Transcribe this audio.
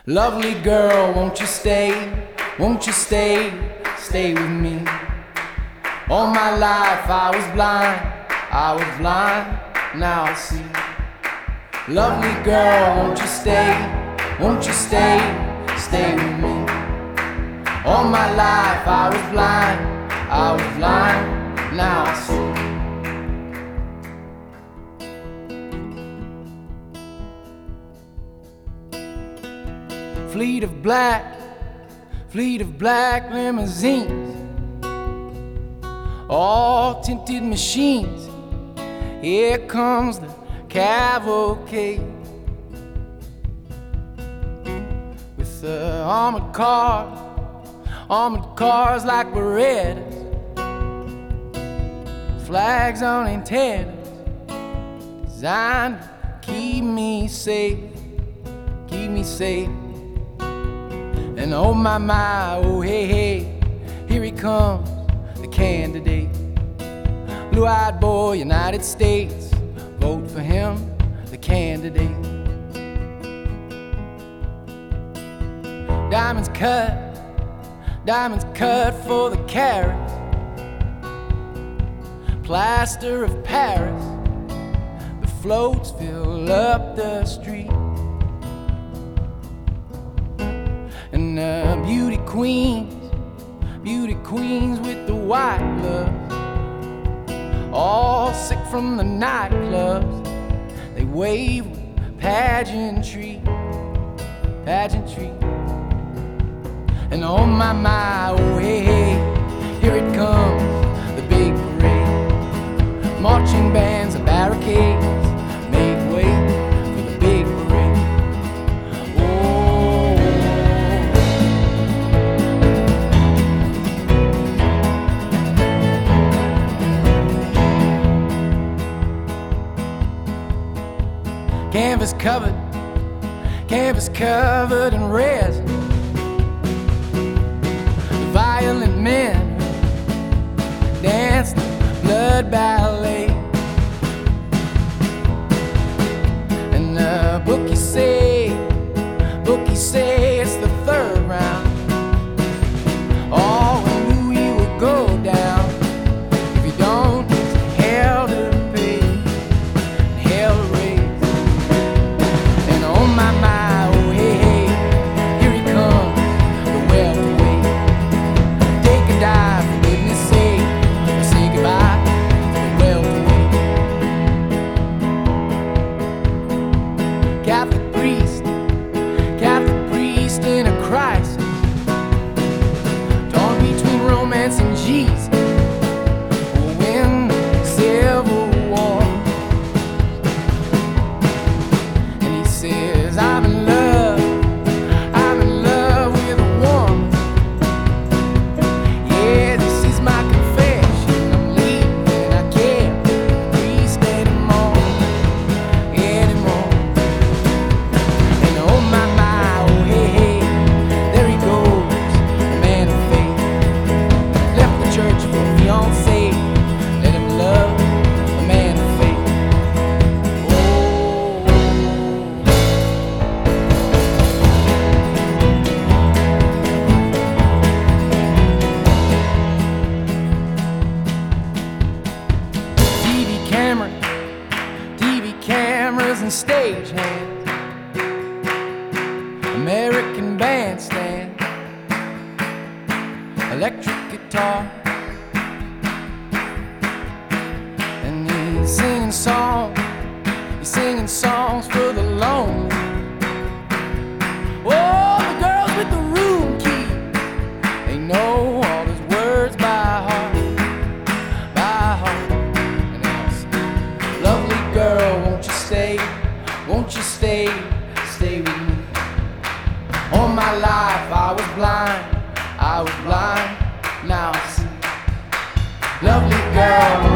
Lovely girl, won't you stay? Won't you stay? Stay with me. All my life I was blind, now I see. Lovely girl, won't you stay? Won't you stay? Stay with me. All my life I was blind, now I see. Fleet of black limousines, all tinted machines. Here comes the cavalcade with the armored cars like Berettas, flags on antennas, designed to keep me safe. And oh my, oh hey, here he comes, the candidate. Blue-eyed boy, United States, vote for him, the candidate. Diamonds cut for the carats. Plaster of Paris, the floats fill up the street. And beauty queens with the white gloves, all sick from the nightclubs. They wave with pageantry. And oh my, oh hey, here it comes, the big parade. Marching bands and barricades make way for the big parade. Canvas covered in resin. The violent men dance the blood ballet. And the bookies say it's the third round. All we knew we would go down. If you don't, it's hell to pay, hell to raise. And oh my, oh hey, here he comes, the welterweight. Take a dive, for goodness sake, or say goodbye to the welterweight. Catholic priest in a crisis, torn between romance and Jesus. We'll win the Civil War. And he says, I'm in love with a woman. Yeah, this is my confession. I'm leaving, I can't be a priest anymore. And oh my, oh hey, there he goes, the man of faith. Left the church for a fiancé, let him love the man of faith. TV cameras and stagehands, American bandstand, electric guitar. And he's singing songs for the lonely. Oh, the girls with the room key, they know all his words by heart. And I'll say, lovely girl, won't you stay? Won't you stay? Stay with me. All my life I was blind, now I see. Lovely girl,